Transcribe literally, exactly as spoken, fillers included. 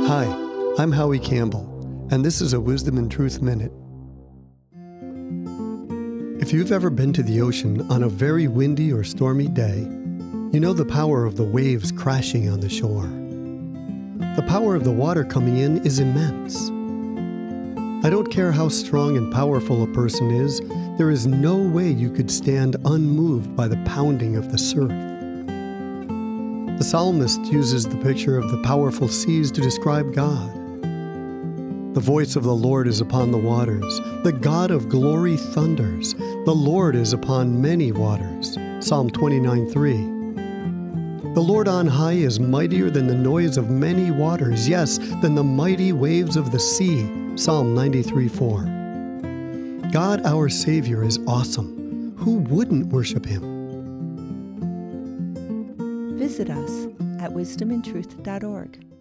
Hi, I'm Howie Campbell, and this is a Wisdom and Truth Minute. If you've ever been to the ocean on a very windy or stormy day, you know the power of the waves crashing on the shore. The power of the water coming in is immense. I don't care how strong and powerful a person is, there is no way you could stand unmoved by the pounding of the surf. The psalmist uses the picture of the powerful seas to describe God. The voice of the Lord is upon the waters. The God of glory thunders. The Lord is upon many waters. Psalm twenty-nine three. The Lord on high is mightier than the noise of many waters, yes, than the mighty waves of the sea. Psalm ninety-three four. God our Savior is awesome. Who wouldn't worship Him? Visit us at wisdom and truth dot org.